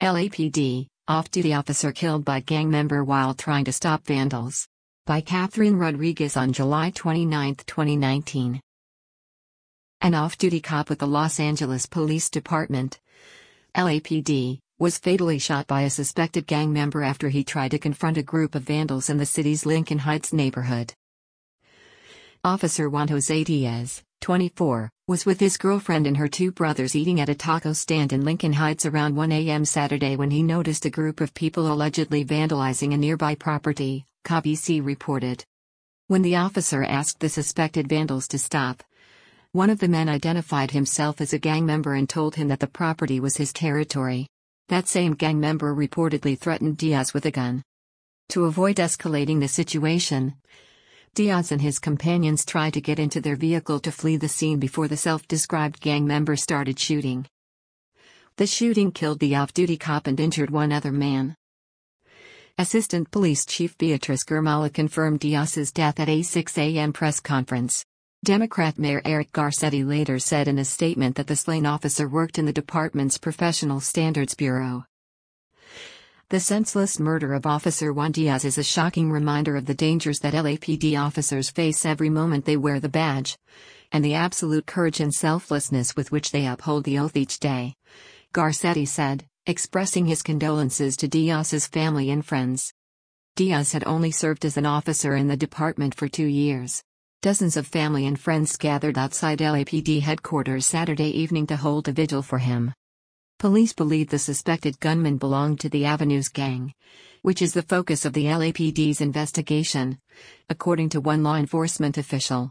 LAPD, off-duty officer killed by gang member while trying to stop vandals. By Catherine Rodriguez on July 29, 2019. An off-duty cop with the Los Angeles Police Department, LAPD, was fatally shot by a suspected gang member after he tried to confront a group of vandals in the city's Lincoln Heights neighborhood. Officer Juan Jose Diaz, 24, was with his girlfriend and her two brothers eating at a taco stand in Lincoln Heights around 1 a.m. Saturday when he noticed a group of people allegedly vandalizing a nearby property, KBC reported. When the officer asked the suspected vandals to stop, one of the men identified himself as a gang member and told him that the property was his territory. That same gang member reportedly threatened Diaz with a gun. To avoid escalating the situation, Diaz and his companions tried to get into their vehicle to flee the scene before the self-described gang member started shooting. The shooting killed the off-duty cop and injured one other man. Assistant Police Chief Beatriz Gurmala confirmed Diaz's death at a 6 a.m. press conference. Democrat Mayor Eric Garcetti later said in a statement that the slain officer worked in the department's Professional Standards Bureau. The senseless murder of Officer Juan Diaz is a shocking reminder of the dangers that LAPD officers face every moment they wear the badge, and the absolute courage and selflessness with which they uphold the oath each day, Garcetti said, expressing his condolences to Diaz's family and friends. Diaz had only served as an officer in the department for 2 years. Dozens of family and friends gathered outside LAPD headquarters Saturday evening to hold a vigil for him. Police believe the suspected gunman belonged to the Avenues gang, which is the focus of the LAPD's investigation, according to one law enforcement official.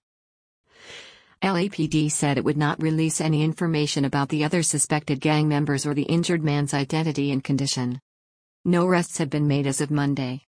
LAPD said it would not release any information about the other suspected gang members or the injured man's identity and condition. No arrests have been made as of Monday.